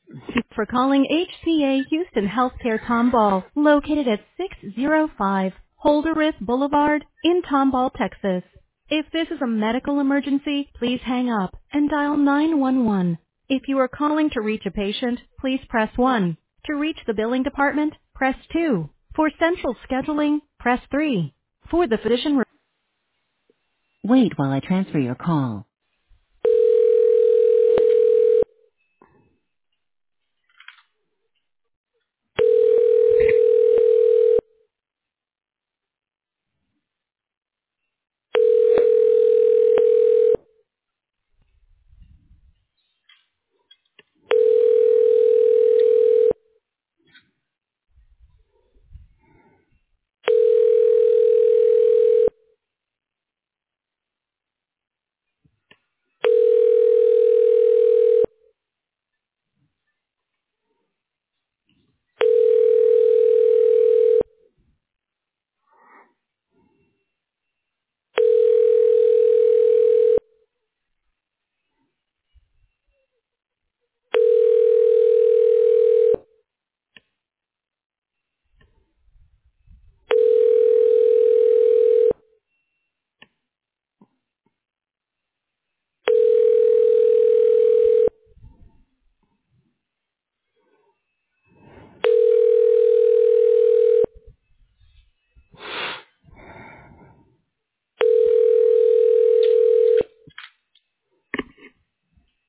For calling HCA Houston Healthcare Tomball, located at 605 Holderith Boulevard in Tomball, Texas. If this is a medical emergency, please hang up and dial 911. If you are calling to reach a patient, please press 1. To reach the billing department, press 2. For central scheduling, press 3. For the physician... Wait while I transfer your call.